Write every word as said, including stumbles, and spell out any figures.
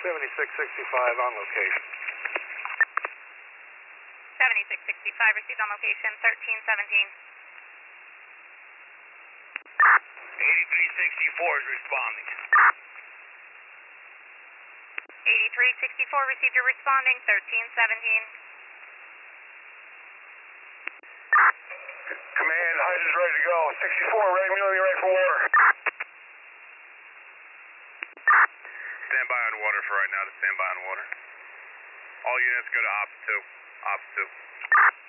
seventy-six sixty-five on location. seventy-six sixty-five received on location, thirteen seventeen. eighty-three sixty-four is responding. eighty-three sixty-four received, you're responding, thirteen seventeen. Command, I is ready to go. sixty-four, ready, Muley, ready for water. Stand by on water for right now to stand by on water. All units go to ops two. Ops two.